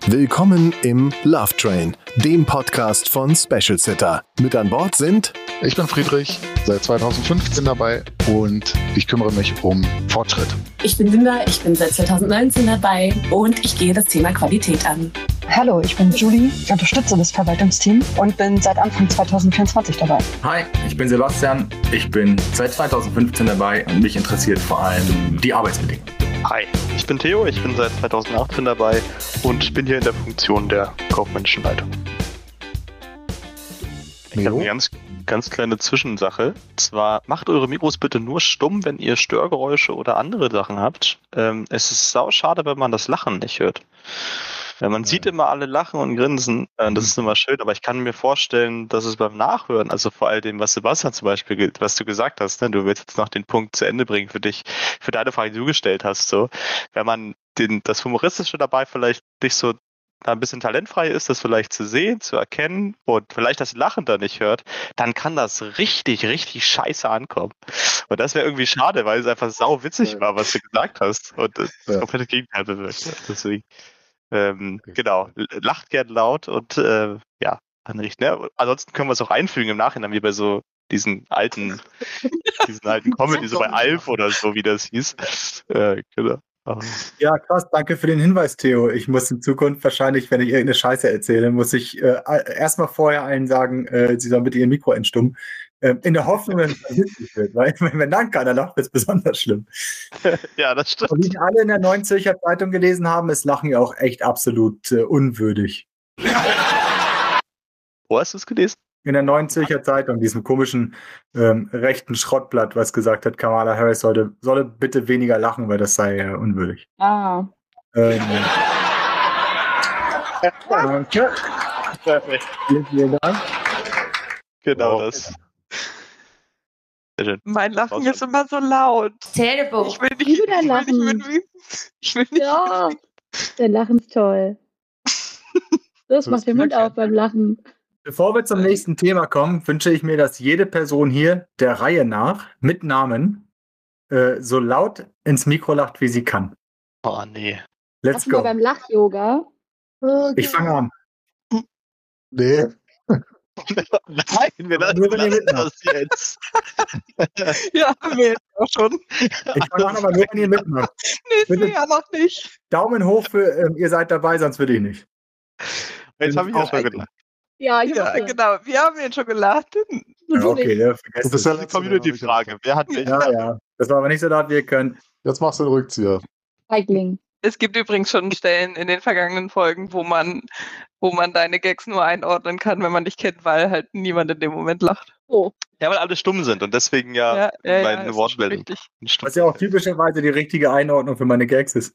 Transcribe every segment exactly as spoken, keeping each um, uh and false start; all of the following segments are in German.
Willkommen im Love Train, dem Podcast von Special Sitter. Mit an Bord sind Ich bin Friedrich, seit zweitausendfünfzehn dabei und ich kümmere mich um Fortschritt. Ich bin Linda, ich bin seit zweitausendneunzehn dabei und ich gehe das Thema Qualität an. Hallo, ich bin Julie, ich unterstütze das Verwaltungsteam und bin seit Anfang zweitausendvierundzwanzig dabei. Hi, ich bin Sebastian, ich bin seit zweitausendfünfzehn dabei und mich interessiert vor allem die Arbeitsbedingungen. Hi, ich bin Theo, ich bin seit zweitausendachtzehn dabei und bin hier in der Funktion der kaufmännischen Leitung. Ich habe eine ganz, ganz kleine Zwischensache. Zwar macht eure Mikros bitte nur stumm, wenn ihr Störgeräusche oder andere Sachen habt. Ähm, es ist sauschade, wenn man das Lachen nicht hört. Ja, man sieht immer alle lachen und grinsen, äh, das ist immer schön, aber ich kann mir vorstellen, dass es beim Nachhören, also vor allem, was Sebastian zum Beispiel, was du gesagt hast, ne, du willst jetzt noch den Punkt zu Ende bringen für dich, für deine Frage, die du gestellt hast, so, wenn man den, das Humoristische dabei vielleicht nicht so da ein bisschen talentfrei ist, das vielleicht zu sehen, zu erkennen und vielleicht das Lachen da nicht hört, dann kann das richtig, richtig scheiße ankommen. Und das wäre irgendwie schade, weil es einfach sau witzig war, was du gesagt hast und das ja. komplette Gegenteil bewirkt. Deswegen. Ähm, genau, lacht gern laut und äh, ja, anrichten. Ne? Ansonsten können wir es auch einfügen im Nachhinein, wie bei so diesen alten, diesen alten Comedy, so bei Alf oder so, wie das hieß. Äh, genau. Ja, krass, danke für den Hinweis, Theo. Ich muss in Zukunft wahrscheinlich, wenn ich irgendeine Scheiße erzähle, muss ich äh, erstmal vorher allen sagen, äh, sie sollen bitte ihr Mikro entstummen. Äh, in der Hoffnung, dass es witzig wird, weil wenn dann keiner lacht, wird es besonders schlimm. Ja, das stimmt. Und wie alle in der Neuen Zürcher Zeitung gelesen haben, ist Lachen ja auch echt absolut äh, unwürdig. Wo hast du es gelesen? In der Neuen Zürcher Zeitung, diesem komischen ähm, rechten Schrottblatt, was gesagt hat, Kamala Harris sollte, solle bitte weniger lachen, weil das sei äh, unwürdig. Ah. Ähm, danke. Perfekt. Vielen Dank. Genau wow. das. Mein Lachen ist immer so laut. Terrible. Ich will nicht, Ich will dein ich will Lachen. nicht mit, ich will nicht Ja, dein Lachen ist toll. Das macht den Mund auf beim Lachen. Bevor wir zum nächsten Thema kommen, wünsche ich mir, dass jede Person hier der Reihe nach mit Namen äh, so laut ins Mikro lacht, wie sie kann. Oh, nee. Let's Hast du mal go. beim Lach-Yoga? Ich fange an. Nee. Nein, wir lassen Nur wenn ihr das jetzt. Ja, haben wir jetzt auch schon. Ich fange an, aber nur wenn ihr mitmacht. Nee, Bitte. nee, ja noch nicht. Daumen hoch für ähm, ihr seid dabei, sonst würde ich nicht. Jetzt habe ich ja Auch schon echt. gedacht. Ja, ich Ja, hoffe. genau. Wir haben jetzt schon gelacht. Ja, okay, ja, Du vergesst bist es. ja Die letzte, der noch nicht Community-Frage. Wer hat mich? Ja, ja. Das war aber nicht so laut, wie ihr könnt. Jetzt machst du den Rückzieher. Feigling. Es gibt übrigens schon Stellen in den vergangenen Folgen, wo man, wo man deine Gags nur einordnen kann, wenn man dich kennt, weil halt niemand in dem Moment lacht. Oh. Ja, weil alle stumm sind und deswegen ja, Ja, ja, ja, meine ist Wortmeldung. richtig. Was ja auch typischerweise die richtige Einordnung für meine Gags ist.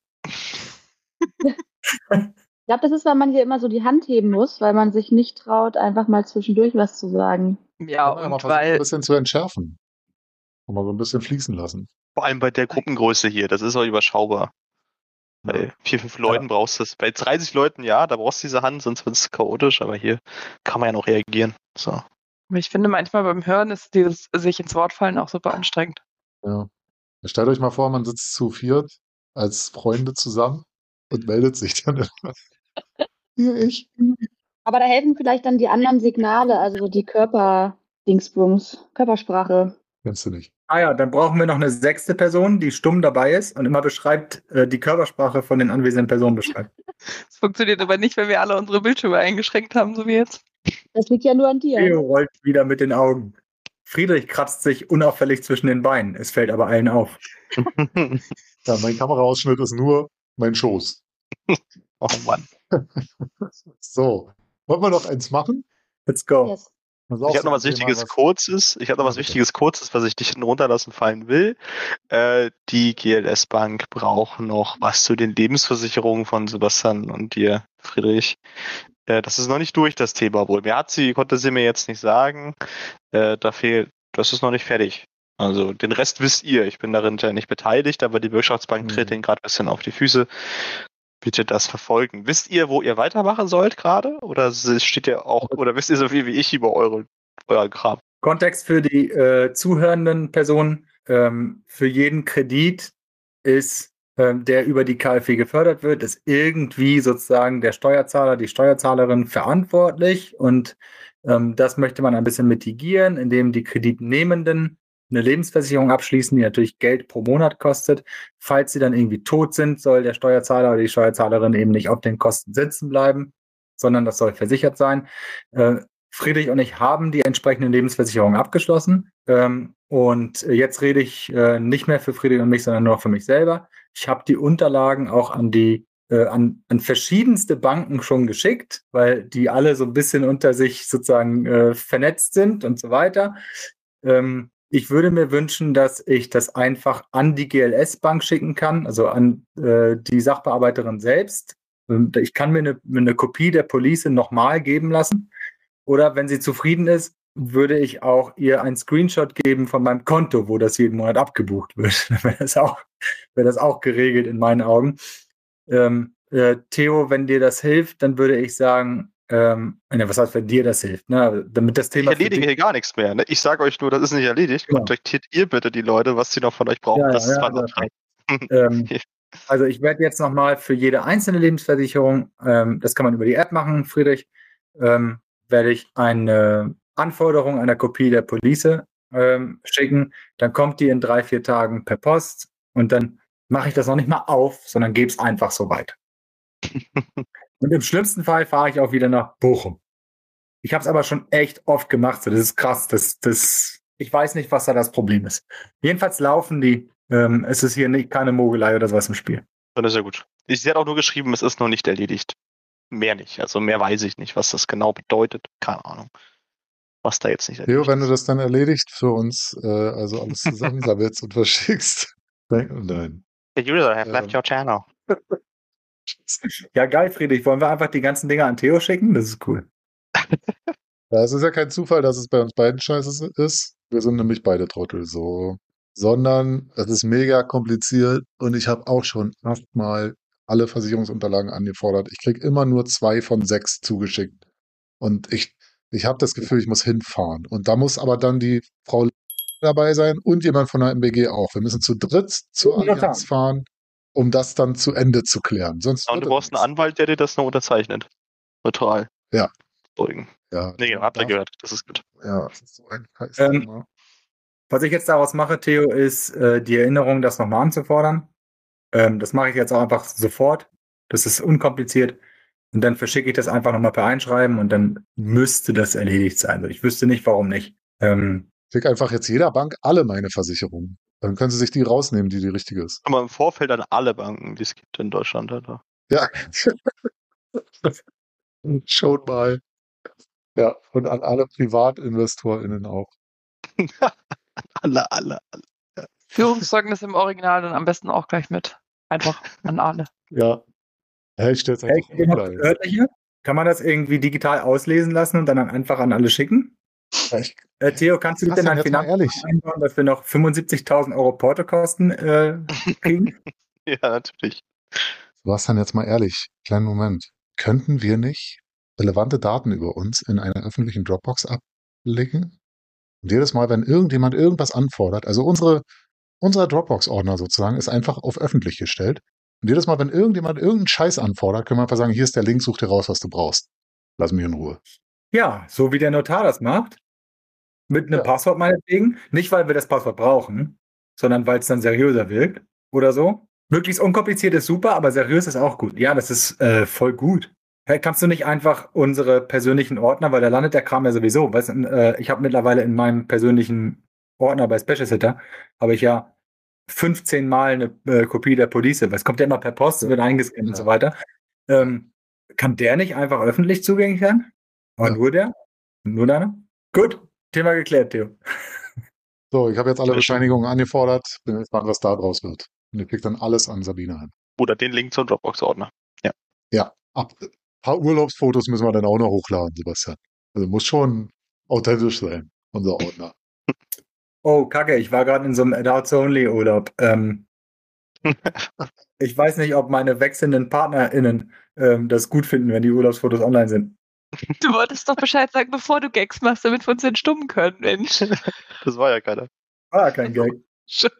Ich glaube, das ist, weil man hier immer so die Hand heben muss, weil man sich nicht traut, einfach mal zwischendurch was zu sagen. Ja, Kann man ja mal und versuchen, ein weil, bisschen zu entschärfen. Und mal so ein bisschen fließen lassen. Vor allem bei der Gruppengröße hier, das ist auch überschaubar. Bei vier, fünf Leuten brauchst du es. Bei dreißig Leuten, ja, da brauchst du diese Hand, sonst wird es chaotisch, aber hier kann man ja noch reagieren. So. ich finde manchmal beim Hören ist dieses sich ins Wort fallen auch super anstrengend. Ja. Stellt euch mal vor, man sitzt zu viert als Freunde zusammen und meldet sich dann immer. Hier, ich. Aber da helfen vielleicht dann die anderen Signale, also so die Körper-Dingsbums, Körpersprache. Kennst du nicht. Ah ja, dann brauchen wir noch eine sechste Person, die stumm dabei ist und immer beschreibt, äh, die Körpersprache von den anwesenden Personen beschreibt. Das funktioniert aber nicht, wenn wir alle unsere Bildschirme eingeschränkt haben, so wie jetzt. Das liegt ja nur an dir. Theo rollt wieder mit den Augen. Friedrich kratzt sich unauffällig zwischen den Beinen. Es fällt aber allen auf. Ja, mein Kameraausschnitt ist nur mein Schoß. Oh Mann. So. Wollen wir noch eins machen? Let's go. Yes. Das ist auch Ich habe so noch ein was Thema, Wichtiges was- Kurzes. Ich habe noch was Ja, bitte. Wichtiges Kurzes, was ich dich hinten runterlassen fallen will. Äh, die G L S Bank braucht noch was zu den Lebensversicherungen von Sebastian und dir, Friedrich. Äh, das ist noch nicht durch, das Thema wohl. Mehr hat sie, konnte sie mir jetzt nicht sagen. Äh, da fehlt, das ist noch nicht fertig. Also den Rest wisst ihr. Ich bin darin ja nicht beteiligt, aber die Wirtschaftsbank Mhm. tritt ihnen gerade ein bisschen auf die Füße. Bitte das verfolgen. Wisst ihr, wo ihr weitermachen sollt gerade? Oder steht ihr auch, oder wisst ihr so viel wie ich über eure, euren Kram? Kontext für die äh, zuhörenden Personen. Ähm, für jeden Kredit ist ähm, der über die K f W gefördert wird, ist irgendwie sozusagen der Steuerzahler, die Steuerzahlerin verantwortlich. Und ähm, das möchte man ein bisschen mitigieren, indem die Kreditnehmenden eine Lebensversicherung abschließen, die natürlich Geld pro Monat kostet. Falls sie dann irgendwie tot sind, soll der Steuerzahler oder die Steuerzahlerin eben nicht auf den Kosten sitzen bleiben, sondern das soll versichert sein. Äh, Friedrich und ich haben die entsprechenden Lebensversicherungen abgeschlossen. Ähm, und jetzt rede ich äh, nicht mehr für Friedrich und mich, sondern nur noch für mich selber. Ich habe die Unterlagen auch an die äh, an, an verschiedenste Banken schon geschickt, weil die alle so ein bisschen unter sich sozusagen äh, vernetzt sind und so weiter. Ähm, ich würde mir wünschen, dass ich das einfach an die G L S-Bank schicken kann, also an äh, die Sachbearbeiterin selbst. Und ich kann mir eine, eine Kopie der Police nochmal geben lassen. Oder wenn sie zufrieden ist, würde ich auch ihr einen Screenshot geben von meinem Konto, wo das jeden Monat abgebucht wird. Dann wäre das auch, wäre das auch geregelt in meinen Augen. Ähm, äh, Theo, wenn dir das hilft, dann würde ich sagen, ähm, ne, was heißt, wenn dir das hilft, ne? Damit das Thema. Ich erledige hier gar nichts mehr. Ne? Ich sage euch nur, das ist nicht erledigt. Genau. Kontaktiert ihr bitte die Leute, was sie noch von euch brauchen. Ja, das ja, ist ja, zweimal ähm, also ich werde jetzt nochmal für jede einzelne Lebensversicherung, ähm, das kann man über die App machen, Friedrich, ähm, werde ich eine Anforderung einer Kopie der Police ähm, schicken. Dann kommt die in drei, vier Tagen per Post und dann mache ich das noch nicht mal auf, sondern gebe es einfach so weiter. Und im schlimmsten Fall fahre ich auch wieder nach Bochum. Ich habe es aber schon echt oft gemacht. So, das ist krass. Das, das, ich weiß nicht, was da das Problem ist. Jedenfalls laufen die. Ähm, es ist hier nicht, keine Mogelei oder sowas im Spiel. Dann ist ja gut. Sie hat auch nur geschrieben, es ist noch nicht erledigt. Mehr nicht. Also mehr weiß ich nicht, was das genau bedeutet. Keine Ahnung. Was da jetzt nicht erledigt Theo, wenn du ist. das dann erledigt für uns, äh, also alles zusammensammelst und verschickst. Nein, nein. The user have Ähm. left your channel. Ja, geil, Friedrich. Wollen wir einfach die ganzen Dinger an Theo schicken? Das ist cool. Ja, es ist ja kein Zufall, dass es bei uns beiden scheiße ist. Wir sind nämlich beide Trottel so. Sondern es ist mega kompliziert und ich habe auch schon erstmal alle Versicherungsunterlagen angefordert. Ich kriege immer nur zwei von sechs zugeschickt. Und ich, ich habe das Gefühl, ich muss hinfahren. Und da muss aber dann die Frau dabei sein und jemand von der M B G auch. Wir müssen zu dritt zur Und Notar. Allianz fahren, um das dann zu Ende zu klären. Sonst Und wird du das brauchst einen nichts. Anwalt, der dir das noch unterzeichnet. Neutral. Ja. Beruhigen. Ja, Nee, genau, habt ihr darf- gehört. Das ist gut. Ja, das ist so ein Scheiß. Ähm, Was ich jetzt daraus mache, Theo, ist äh, die Erinnerung, das nochmal anzufordern. Ähm, das mache ich jetzt auch einfach sofort. Das ist unkompliziert. Und dann verschicke ich das einfach nochmal per Einschreiben und dann müsste das erledigt sein. Also ich wüsste nicht, warum nicht. Ähm, Schick einfach jetzt jeder Bank alle meine Versicherungen. Dann können sie sich die rausnehmen, die die richtige ist. Aber im Vorfeld an alle Banken, die es gibt in Deutschland. Alter. Ja. Schon mal. Ja, und an alle PrivatinvestorInnen auch. alle, alle, alle. Führungszeugnis im Original dann am besten auch gleich mit. Einfach an alle. Ja. Hey, ich stell's hey, einfach online. örtliche? Kann man das irgendwie digital auslesen lassen und dann einfach an alle schicken? Ja, ich- Äh, Theo, kannst du bitte in Sebastian, dein jetzt mal Finanzamt ehrlich. einbauen, dass wir noch fünfundsiebzigtausend Euro Portokosten äh, kriegen? Ja, natürlich. Sebastian, jetzt mal ehrlich. Kleinen Moment. Könnten wir nicht relevante Daten über uns in einer öffentlichen Dropbox ablegen? Und jedes Mal, wenn irgendjemand irgendwas anfordert, also unsere, unser Dropbox-Ordner sozusagen ist einfach auf öffentlich gestellt. Und jedes Mal, wenn irgendjemand irgendeinen Scheiß anfordert, können wir einfach sagen, hier ist der Link, such dir raus, was du brauchst. Lass mich in Ruhe. Ja, so wie der Notar das macht. Mit einem Ja. Passwort meinetwegen. Nicht, weil wir das Passwort brauchen, sondern weil es dann seriöser wirkt oder so. Möglichst unkompliziert ist super, aber seriös ist auch gut. Ja, das ist äh, voll gut. Hey, kannst du nicht einfach unsere persönlichen Ordner, weil da landet der Kram ja sowieso. Weißt, du, äh, ich habe mittlerweile in meinem persönlichen Ordner bei Special Sitter, habe ich ja fünfzehn Mal eine äh, Kopie der Police, weil es kommt ja immer per Post, wird eingescannt und Ja. so weiter. Ähm, kann der nicht einfach öffentlich zugänglich sein? Aber Ja. nur der? Nur deiner? Gut, Thema geklärt, Theo. So, ich habe jetzt alle Sehr schön. Bescheinigungen angefordert. Bin gespannt, was da draus wird. Und ihr kriegt dann alles an Sabine ein. Oder den Link zum Dropbox-Ordner. Ja, ab, ein paar Urlaubsfotos müssen wir dann auch noch hochladen, Sebastian. Also muss schon authentisch sein, unser Ordner. Oh, kacke, ich war gerade in so einem Adults-Only-Urlaub. Ähm, ich weiß nicht, ob meine wechselnden PartnerInnen ähm, das gut finden, wenn die Urlaubsfotos online sind. Du wolltest doch Bescheid sagen, bevor du Gags machst, damit wir uns entstummen können, Mensch. Das war ja keiner. War ja kein Gag.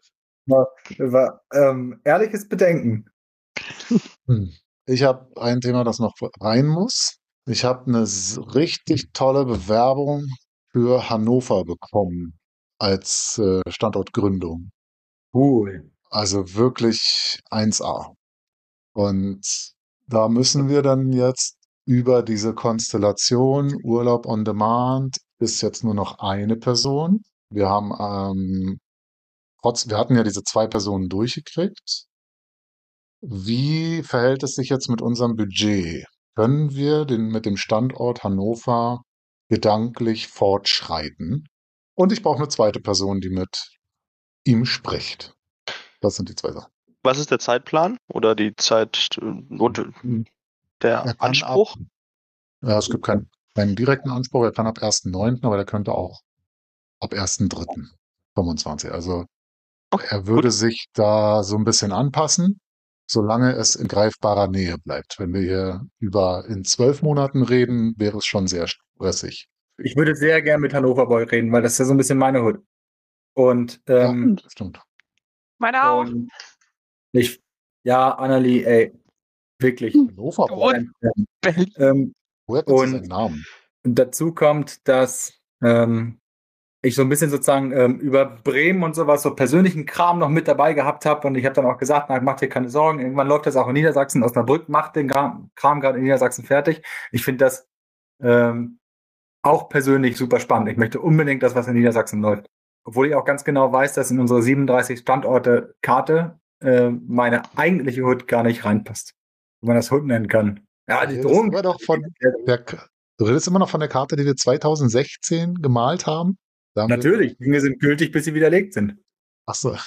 War, war, ähm, ehrliches Bedenken. Hm. Ich habe ein Thema, das noch rein muss. Ich habe eine s- richtig tolle Bewerbung für Hannover bekommen als äh, Standortgründung. Cool. Also wirklich eins A. Und da müssen wir dann jetzt über diese Konstellation Urlaub on Demand ist jetzt nur noch eine Person. Wir haben ähm, trotz, wir hatten ja diese zwei Personen durchgekriegt. Wie verhält es sich jetzt mit unserem Budget? Können wir den, mit dem Standort Hannover gedanklich fortschreiten? Und ich brauche eine zweite Person, die mit ihm spricht. Das sind die zwei Sachen. Was ist der Zeitplan oder die Zeit äh, und der Er kann Anspruch? ab, ja, es gibt keinen, keinen direkten Anspruch, er kann ab ersten neunten, aber der könnte auch ab ersten dritten fünfundzwanzig. Also Okay, er würde gut. sich da so ein bisschen anpassen, solange es in greifbarer Nähe bleibt. Wenn wir hier über in zwölf Monaten reden, wäre es schon sehr stressig. Ich würde sehr gern mit Hannover Boy reden, weil das ist ja so ein bisschen meine Hut. Und, Ja, ähm, stimmt. Meine auch. und ich, ja, Annalie, ey, wirklich. Hannover Boy. Berlin. Ähm, Woher kennst du und seinen Namen? dazu kommt, dass ähm, ich so ein bisschen sozusagen ähm, über Bremen und sowas, so persönlichen Kram noch mit dabei gehabt habe. Und ich habe dann auch gesagt, na, mach dir keine Sorgen, irgendwann läuft das auch in Niedersachsen. Osnabrück macht den Kram, Kram gerade in Niedersachsen fertig. Ich finde das ähm, auch persönlich super spannend. Ich möchte unbedingt, dass was in Niedersachsen läuft. Obwohl ich auch ganz genau weiß, dass in unsere siebenunddreißig Standorte Karte äh, meine eigentliche Hut gar nicht reinpasst. Wenn man das Hut nennen kann. Ja, Du die redest Drohung. immer noch von der, K- du redest immer noch von der Karte, die wir zweitausendsechzehn gemalt haben? Da haben wir, Natürlich, Dinge sind gültig, bis sie widerlegt sind. ach so.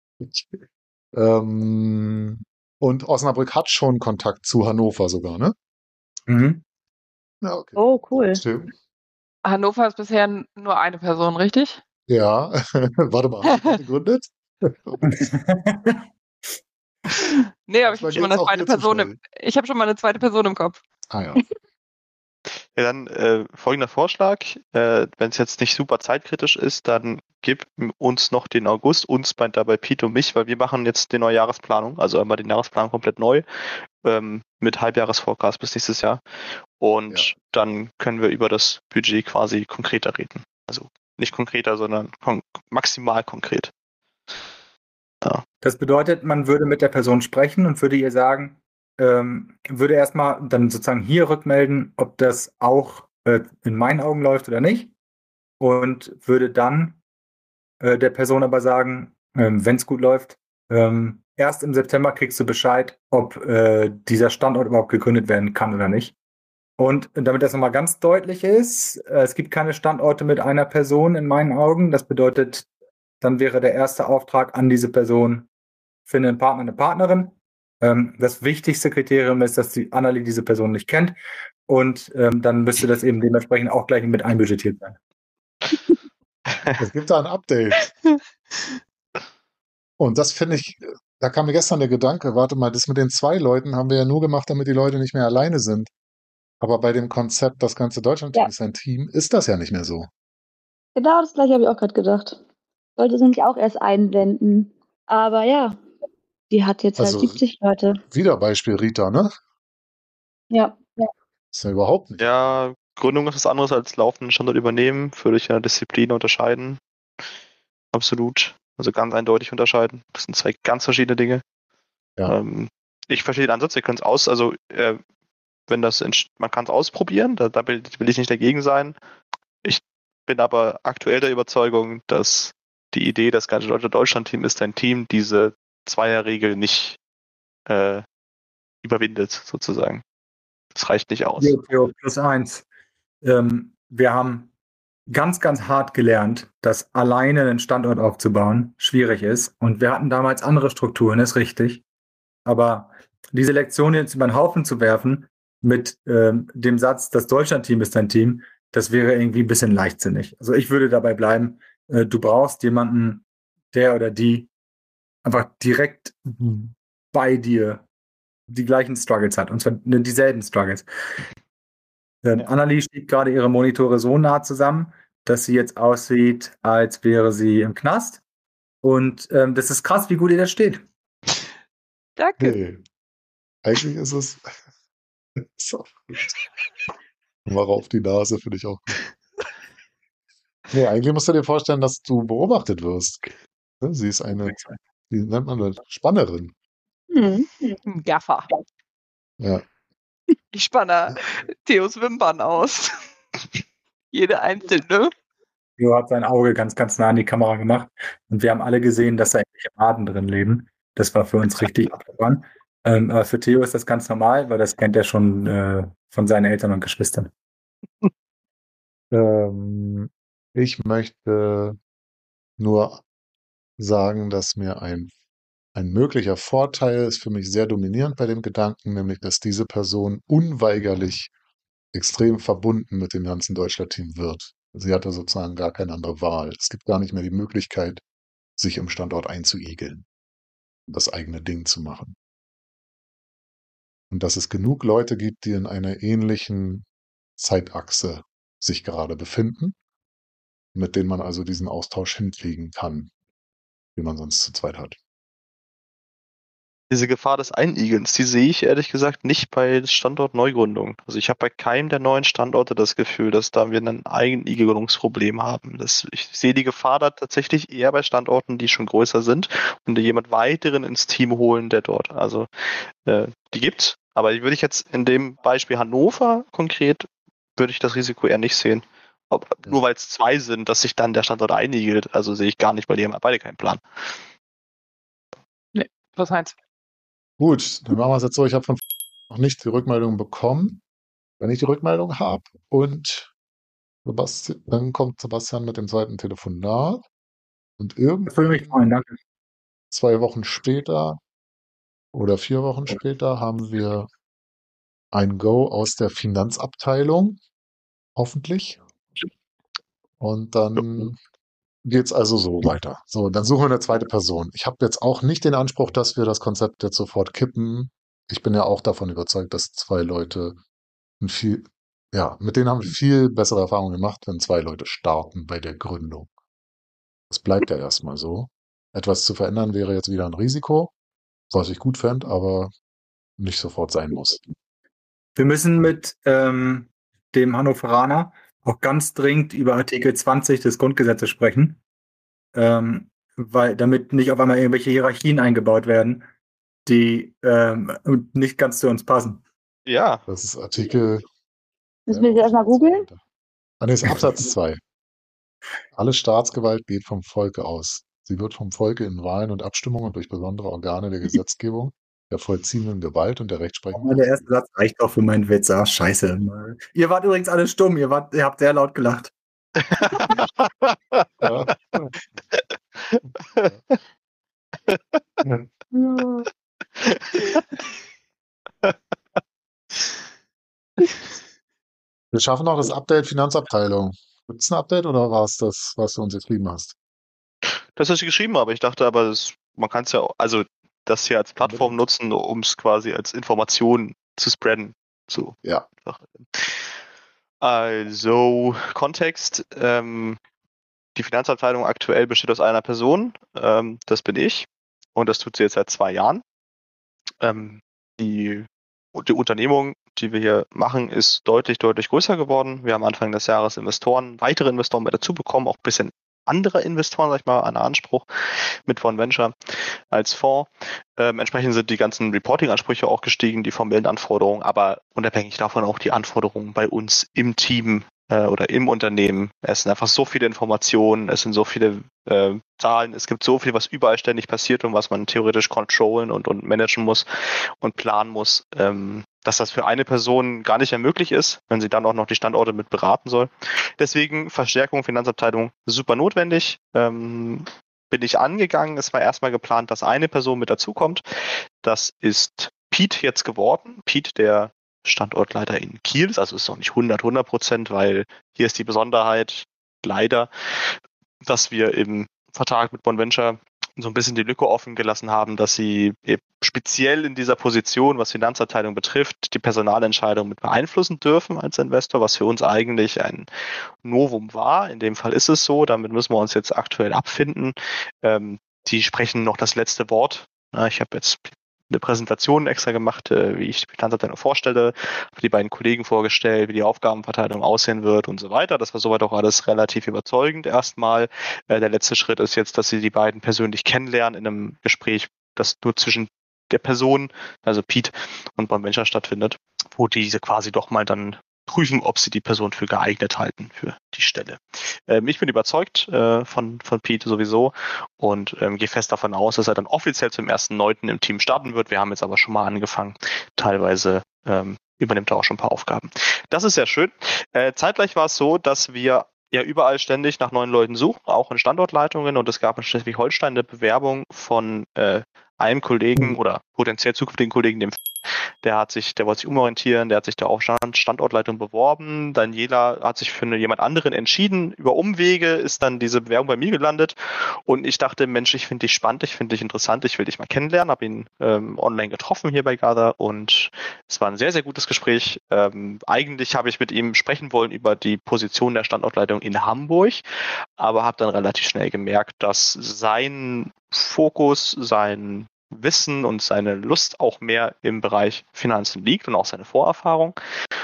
Ähm, und Osnabrück hat schon Kontakt zu Hannover sogar, ne? Mhm. Ja, okay. Oh, cool. Stimmt. Hannover ist bisher n- nur eine Person, richtig? Ja, warte mal, hast du gerade gegründet? Nee, aber ich Manchmal habe schon mal geht's eine auch zweite dir zu Person im, schnell. ich habe schon mal eine zweite Person im Kopf. Ah ja. Ja, dann äh, folgender Vorschlag. Äh, wenn es jetzt nicht super zeitkritisch ist, dann gib uns noch den August, uns bei, dabei Pete und mich, weil wir machen jetzt die neue Jahresplanung, also einmal den Jahresplan komplett neu, ähm, mit Halbjahresforecast bis nächstes Jahr. Und Ja. dann können wir über das Budget quasi konkreter reden. Also nicht konkreter, sondern kon maximal konkret. Das bedeutet, man würde mit der Person sprechen und würde ihr sagen, ähm, würde erstmal dann sozusagen hier rückmelden, ob das auch äh, in meinen Augen läuft oder nicht. Und würde dann äh, der Person aber sagen, ähm, wenn es gut läuft, ähm, erst im September kriegst du Bescheid, ob äh, dieser Standort überhaupt gegründet werden kann oder nicht. Und damit das nochmal ganz deutlich ist, äh, es gibt keine Standorte mit einer Person in meinen Augen. Das bedeutet, dann wäre der erste Auftrag an diese Person, finde einen Partner, eine Partnerin. Ähm, das wichtigste Kriterium ist, dass die Annalie diese Person nicht kennt. Und ähm, dann müsste das eben dementsprechend auch gleich mit einbudgetiert sein. Es gibt da ein Update. Und das finde ich, da kam mir gestern der Gedanke, warte mal, das mit den zwei Leuten haben wir ja nur gemacht, damit die Leute nicht mehr alleine sind. Aber bei dem Konzept, das ganze Deutschland-Team Ja. ist ein Team, ist das ja nicht mehr so. Genau das gleiche habe ich auch gerade gedacht. Sollte sie nicht auch erst einblenden. Aber ja, die hat jetzt Also halt siebzig Leute. wieder Beispiel Rita, ne? Ja. ja. Ist ja überhaupt nicht. Ja, Gründung ist was anderes als laufenden Standort übernehmen, würde ich in der Disziplin unterscheiden. Absolut. Also ganz eindeutig unterscheiden. Das sind zwei ganz verschiedene Dinge. Ja. Ähm, ich verstehe den Ansatz, wir können es aus, also äh, wenn das entsch- man kann es ausprobieren, da, da will, will ich nicht dagegen sein. Ich bin aber aktuell der Überzeugung, dass die Idee, das ganze deutsche Deutschland-Team ist ein Team, diese Zweierregel nicht äh, überwindet, sozusagen. Das reicht nicht aus. Jo, jo, plus eins. Ähm, wir haben ganz, ganz hart gelernt, dass alleine einen Standort aufzubauen schwierig ist. Und wir hatten damals andere Strukturen, ist richtig. Aber diese Lektion jetzt über den Haufen zu werfen mit ähm, dem Satz, das Deutschland-Team ist dein Team, das wäre irgendwie ein bisschen leichtsinnig. Also ich würde dabei bleiben, äh, du brauchst jemanden, der oder die einfach direkt bei dir die gleichen Struggles hat, und zwar dieselben Struggles. Ähm, Ja. Annalie steht gerade ihre Monitore so nah zusammen, dass sie jetzt aussieht, als wäre sie im Knast. Und ähm, das ist krass, wie gut ihr da steht. Danke. Nee. Eigentlich ist es. So. Mach auf die Nase, finde ich auch gut. Nee, eigentlich musst du dir vorstellen, dass du beobachtet wirst. Ne, Sie ist eine, wie nennt man das? Spannerin. Hm. Ein Gaffer. Ja. Ich spanne Theos Wimpern aus. Jede einzelne. Theo hat sein Auge ganz, ganz nah an die Kamera gemacht. Und wir haben alle gesehen, dass da irgendwelche Maden drin leben. Das war für uns richtig abgefahren. Ähm, aber für Theo ist das ganz normal, weil das kennt er schon äh, von seinen Eltern und Geschwistern. Ähm, ich möchte nur sagen, dass mir ein, ein möglicher Vorteil ist für mich sehr dominierend bei dem Gedanken, nämlich dass diese Person unweigerlich extrem verbunden mit dem ganzen Deutschland-Team wird. Sie hatte sozusagen gar keine andere Wahl. Es gibt gar nicht mehr die Möglichkeit, sich im Standort einzuigeln, das eigene Ding zu machen. Und dass es genug Leute gibt, die in einer ähnlichen Zeitachse sich gerade befinden, mit denen man also diesen Austausch hinkriegen kann, wie man sonst zu zweit hat. Diese Gefahr des Einigelns, die sehe ich ehrlich gesagt nicht bei Standortneugründungen. Also ich habe bei keinem der neuen Standorte das Gefühl, dass da wir ein Einigelungsproblem haben. Das, ich sehe die Gefahr da tatsächlich eher bei Standorten, die schon größer sind und die jemand weiteren ins Team holen, der dort. Also äh, die gibt's, aber die würde ich jetzt in dem Beispiel Hannover konkret, würde ich das Risiko eher nicht sehen. Ob, nur weil es zwei sind, dass sich dann der Standort einigelt, also sehe ich gar nicht, weil die haben beide keinen Plan. Nee, was Heinz? Gut, dann machen wir es jetzt so. Ich habe von noch nicht die Rückmeldung bekommen. Wenn ich die Rückmeldung habe und Sebastian, dann kommt Sebastian mit dem zweiten Telefonat und Ich fühle mich freuen, irgendwann danke. zwei Wochen später oder vier Wochen später haben wir ein Go aus der Finanzabteilung, hoffentlich. Und dann geht's also so weiter. So, dann suchen wir eine zweite Person. Ich habe jetzt auch nicht den Anspruch, dass wir das Konzept jetzt sofort kippen. Ich bin ja auch davon überzeugt, dass zwei Leute ein viel, ja, mit denen haben wir viel bessere Erfahrungen gemacht, wenn zwei Leute starten bei der Gründung. Das bleibt ja erstmal so. Etwas zu verändern wäre jetzt wieder ein Risiko, was ich gut fände, aber nicht sofort sein muss. Wir müssen mit ähm, dem Hannoveraner auch ganz dringend über Artikel zwanzig des Grundgesetzes sprechen, ähm, weil damit nicht auf einmal irgendwelche Hierarchien eingebaut werden, die ähm, nicht ganz zu uns passen. Ja. Das ist Artikel. Müssen wir jetzt erstmal googeln? Ah, nee, ist Absatz zwei. Alle Staatsgewalt geht vom Volke aus. Sie wird vom Volke in Wahlen und Abstimmungen und durch besondere Organe der Gesetzgebung, der vollziehenden Gewalt und der Rechtsprechung. Oh, der erste Satz reicht auch für meinen Witz. Ah, scheiße. Ihr wart übrigens alle stumm. Ihr, wart, ihr habt sehr laut gelacht. Ja. Ja. Wir schaffen noch das Update Finanzabteilung. Gibt es ein Update oder war es das, was du uns jetzt geschrieben hast? Das hast du geschrieben, aber ich dachte aber, das, man kann es ja, auch, also das hier als Plattform nutzen, um es quasi als Information zu spreaden. So. Ja. Also, Kontext, ähm, die Finanzabteilung aktuell besteht aus einer Person, ähm, das bin ich, und das tut sie jetzt seit zwei Jahren. Ähm, die, die Unternehmung, die wir hier machen, ist deutlich, deutlich größer geworden. Wir haben Anfang des Jahres Investoren, weitere Investoren mit dazu bekommen, auch ein bisschen andere Investoren, sag ich mal, an Anspruch mit OneVenture als Fonds. Ähm, entsprechend sind die ganzen Reporting-Ansprüche auch gestiegen, die formellen Anforderungen, aber unabhängig davon auch die Anforderungen bei uns im Team äh, oder im Unternehmen. Es sind einfach so viele Informationen, es sind so viele äh, Zahlen, es gibt so viel, was überall ständig passiert und was man theoretisch controllen und, und managen muss und planen muss, ähm, dass das für eine Person gar nicht mehr möglich ist, wenn sie dann auch noch die Standorte mit beraten soll. Deswegen Verstärkung Finanzabteilung super notwendig. Ähm, bin ich angegangen. Es war erstmal geplant, dass eine Person mit dazukommt. Das ist Pete jetzt geworden. Pete, der Standortleiter in Kiel ist, also ist noch nicht hundert Prozent, weil hier ist die Besonderheit leider, dass wir im Vertrag mit OneVenture so ein bisschen die Lücke offen gelassen haben, dass sie speziell in dieser Position, was Finanzabteilung betrifft, die Personalentscheidung mit beeinflussen dürfen als Investor, was für uns eigentlich ein Novum war. In dem Fall ist es so, damit müssen wir uns jetzt aktuell abfinden. Ähm, die sprechen noch das letzte Wort. Ja, ich habe jetzt eine Präsentation extra gemacht, äh, wie ich die Finanzabteilung vorstelle, habe die beiden Kollegen vorgestellt, wie die Aufgabenverteilung aussehen wird und so weiter. Das war soweit auch alles relativ überzeugend erstmal. Äh, der letzte Schritt ist jetzt, dass sie die beiden persönlich kennenlernen in einem Gespräch, das nur zwischen der Person, also Pete und Bon Venture stattfindet, wo diese quasi doch mal dann prüfen, ob sie die Person für geeignet halten für die Stelle. Ähm, ich bin überzeugt äh, von, von Pete sowieso und ähm, gehe fest davon aus, dass er dann offiziell zum ersten neunten im Team starten wird. Wir haben jetzt aber schon mal angefangen. Teilweise ähm, übernimmt er auch schon ein paar Aufgaben. Das ist sehr schön. Äh, zeitgleich war es so, dass wir ja überall ständig nach neuen Leuten suchen, auch in Standortleitungen, und es gab in Schleswig-Holstein eine Bewerbung von äh, einem Kollegen oder potenziell zukünftigen Kollegen, dem der hat sich, der wollte sich umorientieren, der hat sich da auf Standortleitung beworben. Daniela hat sich für eine, jemand anderen entschieden. Über Umwege ist dann diese Bewerbung bei mir gelandet. Und ich dachte, Mensch, ich finde dich spannend, ich finde dich interessant, ich will dich mal kennenlernen. Habe ihn ähm, online getroffen hier bei Gather und es war ein sehr, sehr gutes Gespräch. Ähm, eigentlich habe ich mit ihm sprechen wollen über die Position der Standortleitung in Hamburg, aber habe dann relativ schnell gemerkt, dass sein Fokus, sein Wissen und seine Lust auch mehr im Bereich Finanzen liegt und auch seine Vorerfahrung,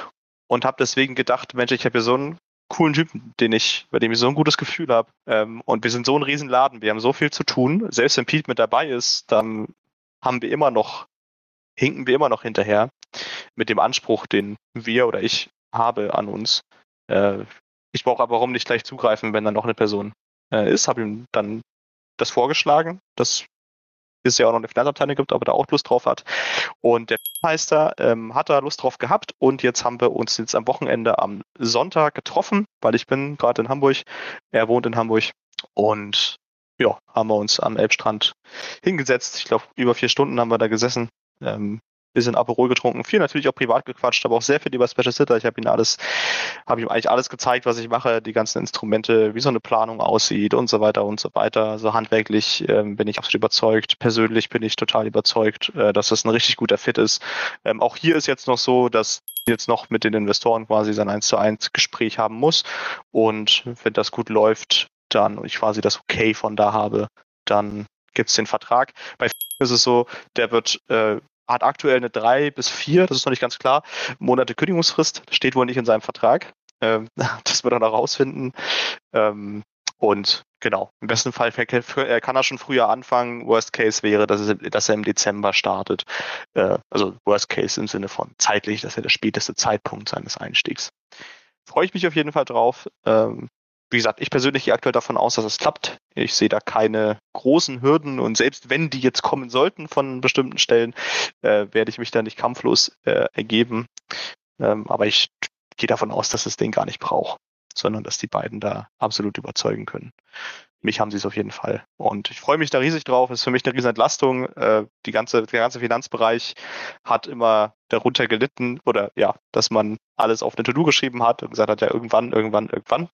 und habe deswegen gedacht, Mensch, ich habe hier so einen coolen Typen, den ich, bei dem ich so ein gutes Gefühl habe, ähm, und wir sind so ein Riesenladen, wir haben so viel zu tun, selbst wenn Pete mit dabei ist, dann haben wir immer noch, hinken wir immer noch hinterher mit dem Anspruch, den wir oder ich habe an uns. Äh, ich brauche aber warum nicht gleich zugreifen, wenn da noch eine Person äh, ist, habe ihm dann das vorgeschlagen, dass es ja auch noch eine Finanzabteilung gibt, aber da auch Lust drauf hat. Und der Meister ähm, hat da Lust drauf gehabt, und jetzt haben wir uns jetzt am Wochenende am Sonntag getroffen, weil ich bin gerade in Hamburg, er wohnt in Hamburg, und ja, haben wir uns am Elbstrand hingesetzt. Ich glaube, über vier Stunden haben wir da gesessen, ähm, bisschen Aperol getrunken, viel natürlich auch privat gequatscht, aber auch sehr viel über Special Sitter. Ich habe ihm alles, habe ihm eigentlich alles gezeigt, was ich mache, die ganzen Instrumente, wie so eine Planung aussieht und so weiter und so weiter. So handwerklich ähm, bin ich absolut überzeugt. Persönlich bin ich total überzeugt, äh, dass das ein richtig guter Fit ist. Ähm, auch hier ist jetzt noch so, dass jetzt noch mit den Investoren quasi sein eins zu eins Gespräch haben muss, und wenn das gut läuft, dann und ich quasi das Okay von da habe, dann gibt es den Vertrag. Bei ist es so, der wird äh, hat aktuell eine drei bis vier, das ist noch nicht ganz klar, Monate Kündigungsfrist, steht wohl nicht in seinem Vertrag. Ähm, das wird er noch rausfinden. Ähm, und genau, im besten Fall er kann er schon früher anfangen. Worst Case wäre, dass, es, dass er im Dezember startet. Äh, also Worst Case im Sinne von zeitlich, dass er der späteste Zeitpunkt seines Einstiegs. Freue ich mich auf jeden Fall drauf. Ähm, Wie gesagt, ich persönlich gehe aktuell davon aus, dass es klappt. Ich sehe da keine großen Hürden, und selbst wenn die jetzt kommen sollten von bestimmten Stellen, äh, werde ich mich da nicht kampflos äh, ergeben. Ähm, aber ich gehe davon aus, dass es den gar nicht braucht, sondern dass die beiden da absolut überzeugen können. Mich haben sie es auf jeden Fall. Und ich freue mich da riesig drauf. Es ist für mich eine riesen Entlastung. Äh, die ganze, der ganze Finanzbereich hat immer darunter gelitten, oder ja, dass man alles auf eine To-Do geschrieben hat und gesagt hat, ja, irgendwann, irgendwann, irgendwann.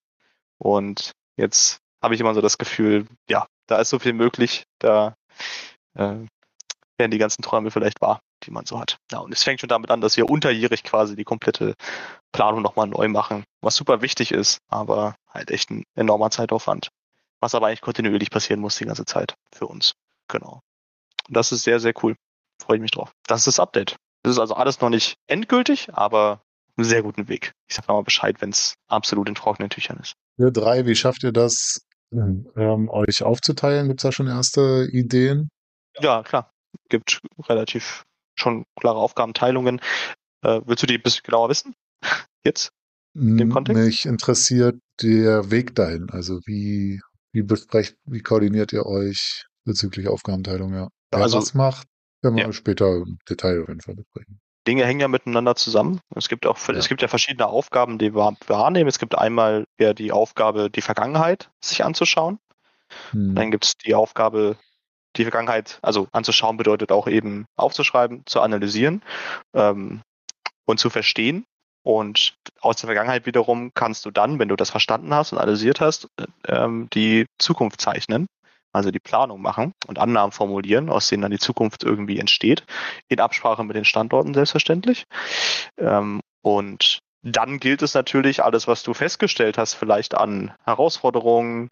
Und jetzt habe ich immer so das Gefühl, ja, da ist so viel möglich, da äh, werden die ganzen Träume vielleicht wahr, die man so hat. Ja, und es fängt schon damit an, dass wir unterjährig quasi die komplette Planung nochmal neu machen, was super wichtig ist, aber halt echt ein enormer Zeitaufwand, was aber eigentlich kontinuierlich passieren muss die ganze Zeit für uns. Genau. Und das ist sehr, sehr cool. Freue ich mich drauf. Das ist das Update. Das ist also alles noch nicht endgültig, aber einen sehr guten Weg. Ich sage mal Bescheid, wenn es absolut in trockenen Tüchern ist. Ihr drei, wie schafft ihr das, ähm, euch aufzuteilen? Gibt es da schon erste Ideen? Ja, klar. Gibt relativ schon klare Aufgabenteilungen. Äh, willst du die ein bisschen genauer wissen? Jetzt? In dem Kontext? Mich interessiert der Weg dahin. Also wie, wie besprecht, wie koordiniert ihr euch bezüglich Aufgabenteilung? Ja. Wer Also, was macht, können wir ja. später im Detail auf jeden Fall besprechen. Dinge hängen ja miteinander zusammen. Es gibt auch, Ja. es gibt ja verschiedene Aufgaben, die wir wahrnehmen. Es gibt einmal ja die Aufgabe, die Vergangenheit sich anzuschauen. Hm. Dann gibt es die Aufgabe, die Vergangenheit, also anzuschauen bedeutet auch eben aufzuschreiben, zu analysieren ähm, und zu verstehen. Und aus der Vergangenheit wiederum kannst du dann, wenn du das verstanden hast und analysiert hast, ähm, die Zukunft zeichnen. Also die Planung machen und Annahmen formulieren, aus denen dann die Zukunft irgendwie entsteht, in Absprache mit den Standorten selbstverständlich. Ähm, und dann gilt es natürlich, alles, was du festgestellt hast, vielleicht an Herausforderungen,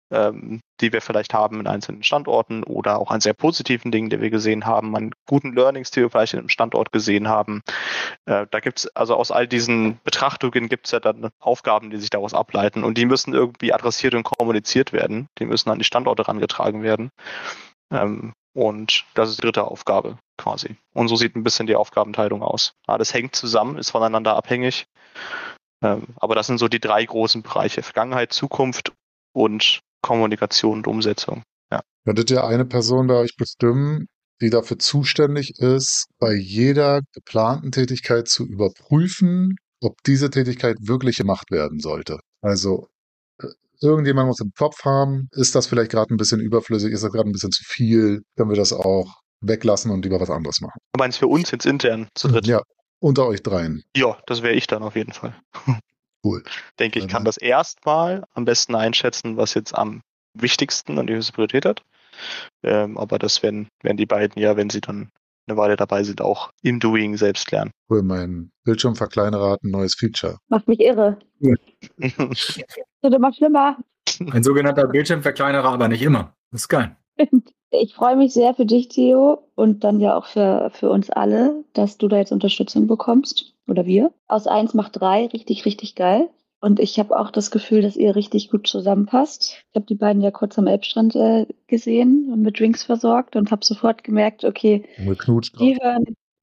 ähm, die wir vielleicht haben in einzelnen Standorten oder auch an sehr positiven Dingen, die wir gesehen haben, an guten Learnings, die wir vielleicht in einem Standort gesehen haben. Äh, da gibt es, also aus all diesen Betrachtungen gibt es ja dann Aufgaben, die sich daraus ableiten und die müssen irgendwie adressiert und kommuniziert werden. Die müssen an die Standorte herangetragen werden. Ähm, und das ist die dritte Aufgabe quasi. Und so sieht ein bisschen die Aufgabenteilung aus. Alles hängt zusammen, ist voneinander abhängig. Ähm, aber das sind so die drei großen Bereiche: Vergangenheit, Zukunft und Kommunikation und Umsetzung. Ja. Könntet ihr eine Person bei euch bestimmen, die dafür zuständig ist, bei jeder geplanten Tätigkeit zu überprüfen, ob diese Tätigkeit wirklich gemacht werden sollte? Also äh, irgendjemand muss im Kopf haben, ist das vielleicht gerade ein bisschen überflüssig, ist das gerade ein bisschen zu viel, können wir das auch weglassen und lieber was anderes machen. Du meinst für uns jetzt intern zu dritt? Ja, unter euch dreien. Ja, das wäre ich dann auf jeden Fall. Cool. Denke ich, kann das erstmal am besten einschätzen, was jetzt am wichtigsten und die höchste Priorität hat. Ähm, aber das werden, werden die beiden ja, wenn sie dann eine Weile dabei sind, auch im Doing selbst lernen. Cool, mein Bildschirmverkleinerer hat ein neues Feature. Macht mich irre. Ja. Wird immer schlimmer. Ein sogenannter Bildschirmverkleinerer, aber nicht immer. Das ist geil. Ich freue mich sehr für dich, Theo, und dann ja auch für, für uns alle, dass du da jetzt Unterstützung bekommst. Oder wir. Aus eins macht drei. Richtig, richtig geil. Und ich habe auch das Gefühl, dass ihr richtig gut zusammenpasst. Ich habe die beiden ja kurz am Elbstrand äh, gesehen und mit Drinks versorgt und habe sofort gemerkt, okay, Mit Knutsch die hören.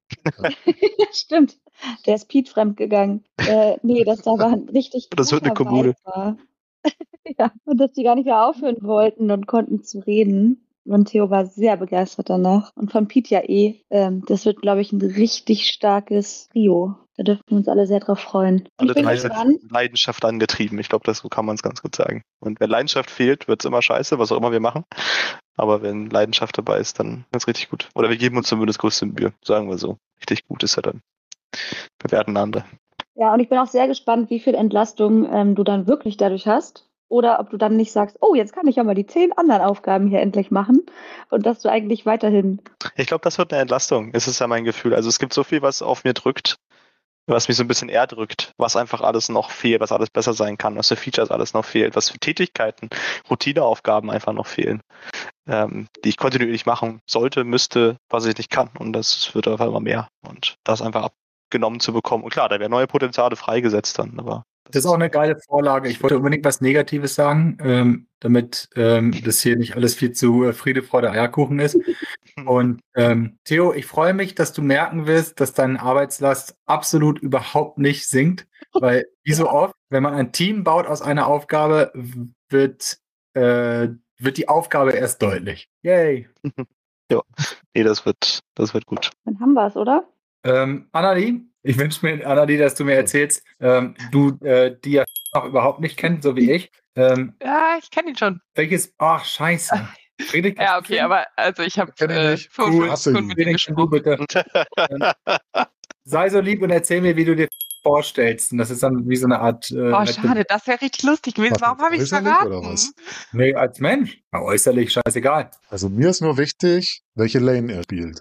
Stimmt, der ist Pete fremdgegangen. Äh, nee, dass da war ein richtig Das wird eine guter Kommune. Vibe war. Ja, und dass die gar nicht mehr aufhören wollten und konnten zu reden. Und Theo war sehr begeistert danach. Und von Pete ja eh. Ähm, das wird, glaube ich, ein richtig starkes Trio. Da dürfen wir uns alle sehr drauf freuen. Und Alle ich bin drei sind gespannt. Leidenschaft angetrieben. Ich glaube, das so kann man es ganz gut sagen. Und wenn Leidenschaft fehlt, wird es immer scheiße, was auch immer wir machen. Aber wenn Leidenschaft dabei ist, dann ist es richtig gut. Oder wir geben uns zumindest größte Mühe, sagen wir so. Richtig gut ist er dann. Wir werden andere. Ja, und ich bin auch sehr gespannt, wie viel Entlastung ähm, du dann wirklich dadurch hast. Oder ob du dann nicht sagst, oh, jetzt kann ich ja mal die zehn anderen Aufgaben hier endlich machen. Und dass du eigentlich weiterhin. Ich glaube, das wird eine Entlastung. Es ist ja mein Gefühl. Also es gibt so viel, was auf mir drückt, was mich so ein bisschen eher drückt, was einfach alles noch fehlt, was alles besser sein kann, was für Features alles noch fehlt, was für Tätigkeiten, Routineaufgaben einfach noch fehlen, ähm, die ich kontinuierlich machen sollte, müsste, was ich nicht kann. Und das wird einfach immer mehr. Und das einfach abgenommen zu bekommen. Und klar, da werden neue Potenziale freigesetzt dann, aber Das ist auch eine geile Vorlage. Ich wollte unbedingt was Negatives sagen, ähm, damit ähm, das hier nicht alles viel zu äh, Friede, Freude, Eierkuchen ist. Und ähm, Theo, ich freue mich, dass du merken wirst, dass deine Arbeitslast absolut überhaupt nicht sinkt, weil wie so oft, wenn man ein Team baut aus einer Aufgabe, wird, äh, wird die Aufgabe erst deutlich. Yay! ja, nee, das wird, das wird gut. Dann haben wir es, oder? Ähm, Annalie, ich wünsche mir, Annalie, dass du mir erzählst, ähm, du, äh, die ja noch überhaupt nicht kennt, so wie ich. Ähm, Ja, ich kenne ihn schon. welches, ach, scheiße. Friedrich, Ja, okay, aber also ich habe Kenn ich äh, nicht. fünf Cool. Hasse ihn. Stunden mit ihm Friedrich, du gesprochen. bitte. Sei so lieb und erzähl mir, wie du dir vorstellst. Und das ist dann wie so eine Art. Äh, Oh, schade, das wäre richtig lustig gewesen. Was, Warum habe ich es äußerlich verraten? oder was? Nee, als Mensch. Ja, äußerlich, scheißegal. Also mir ist nur wichtig, welche Lane er spielt.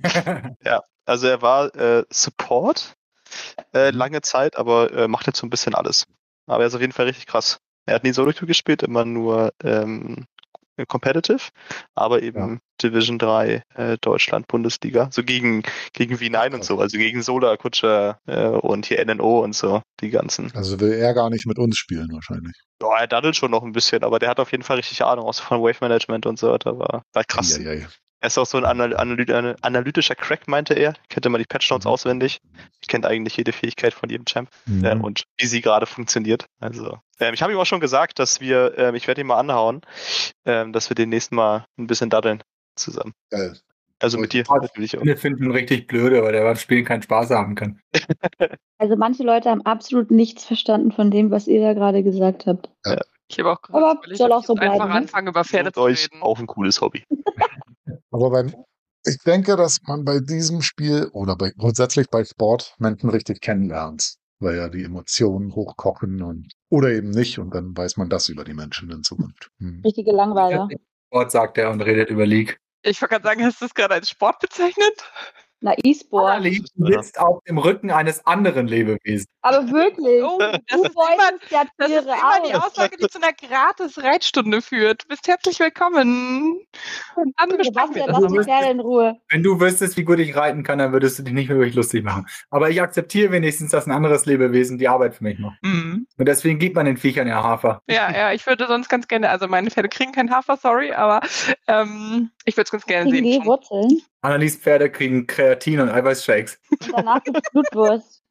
Ja, also er war äh, Support äh, lange Zeit, aber äh, macht jetzt so ein bisschen alles. Aber er ist auf jeden Fall richtig krass. Er hat nie Solo Queue gespielt, immer nur ähm, Competitive, aber eben Ja. Division drei äh, Deutschland, Bundesliga, so gegen, gegen V neun und so, also gegen Solar, Kutscher äh, und hier N N O und so, die ganzen. Also will er gar nicht mit uns spielen wahrscheinlich. Ja, er daddelt schon noch ein bisschen, aber der hat auf jeden Fall richtig Ahnung, auch so von Wave Management und so, da war, war krass. Eieiei. Er ist auch so ein Anal Analy analytischer Crack, meinte er. Kennt immer die Patch Notes Mhm. auswendig. Kennt eigentlich jede Fähigkeit von jedem Champ Mhm. äh, und wie sie gerade funktioniert. Also, ähm, ich habe ihm auch schon gesagt, dass wir, ähm, ich werde ihn mal anhauen, ähm, dass wir demnächst mal ein bisschen daddeln zusammen. Geil. Also mit dir Toll. natürlich auch. Wir finden ihn richtig blöde, weil der beim Spielen keinen Spaß haben kann. Also manche Leute haben absolut nichts verstanden von dem, was ihr da gerade gesagt habt. Ich habe auch Aber überlegt, soll ob auch ich so jetzt einfach bleiben, ne? anfangen, über Pferde Sucht zu euch reden. auch ein cooles Hobby. Aber beim, ich denke, dass man bei diesem Spiel oder bei, grundsätzlich bei Sport Menschen richtig kennenlernt, weil ja die Emotionen hochkochen und oder eben nicht und dann weiß man das über die Menschen in Zukunft. Hm. Richtige Langweiler. Sport sagt er und redet über League. Ich wollte gerade sagen, hast du es gerade als Sport bezeichnet? Na, E-Sport. Annelies, du sitzt auf dem Rücken eines anderen Lebewesens. Aber wirklich. Oh, das du ist immer, beutest ja das ist Tiere immer die aus. Aussage, die zu einer Gratis-Reitstunde führt. Du bist herzlich willkommen. Dann besprechen wir Sebastian, das lass die nochmal. Pferde in Ruhe. Wenn du wüsstest, wie gut ich reiten kann, dann würdest du dich nicht mehr wirklich lustig machen. Aber ich akzeptiere wenigstens, dass ein anderes Lebewesen die Arbeit für mich macht. Mhm. Und deswegen gibt man den Viechern ja Hafer. Ja, ja, ich würde sonst ganz gerne, also meine Pferde kriegen keinen Hafer, sorry, aber ähm, ich würde es ganz gerne Kriegen sehen. die Schon. Wurzeln Annelies Pferde kriegen Kreatin und Eiweißshakes. und danach gibt's Blutwurst.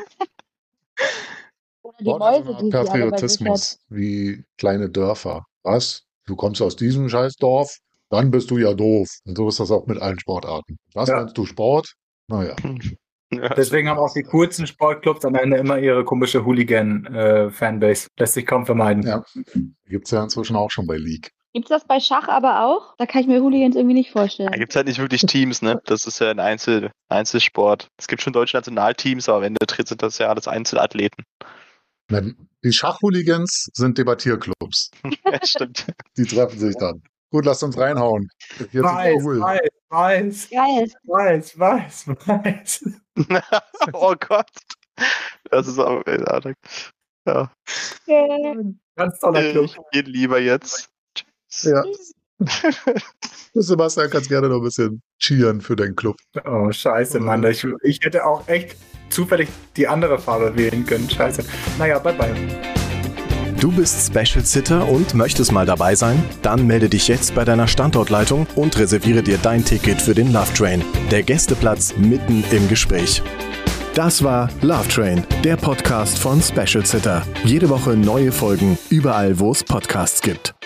Oder die Dort also Mäuse, eine die sie alle bei sich hat. Patriotismus wie kleine Dörfer. Was? Du kommst aus diesem Scheißdorf? Dann bist du ja doof. Und so ist das auch mit allen Sportarten. Was Ja. nennst du Sport? Naja. Ja. Deswegen haben auch die coolsten Sportclubs am Ende immer ihre komische Hooligan-Fanbase. Lässt sich kaum vermeiden. Ja. Gibt es ja inzwischen auch schon bei League. Gibt's das bei Schach aber auch? Da kann ich mir Hooligans irgendwie nicht vorstellen. Da gibt es halt nicht wirklich Teams, ne? Das ist ja ein Einzel Einzelsport. Es gibt schon deutsche Nationalteams, aber am Ende sind das ja alles Einzelathleten. Na, Die Schachhooligans sind Debattierclubs. Ja, stimmt. Die treffen sich dann. Gut, lasst uns reinhauen. Jetzt ist Weiß, cool. weiß, weiß, Geil. weiß, weiß, weiß. Oh Gott. Das ist aber. Ja. Ganz toller Club. Ich gehe lieber jetzt. Ja. Sebastian, kannst gerne noch ein bisschen cheeren für deinen Club. Oh, scheiße, Mann. Ich, ich hätte auch echt zufällig die andere Farbe wählen können. Scheiße. Naja, bye bye. Du bist Special Sitter und möchtest mal dabei sein? Dann melde dich jetzt bei deiner Standortleitung und reserviere dir dein Ticket für den Love Train. Der Gästeplatz mitten im Gespräch. Das war Love Train, der Podcast von Special Sitter. Jede Woche neue Folgen, überall wo es Podcasts gibt.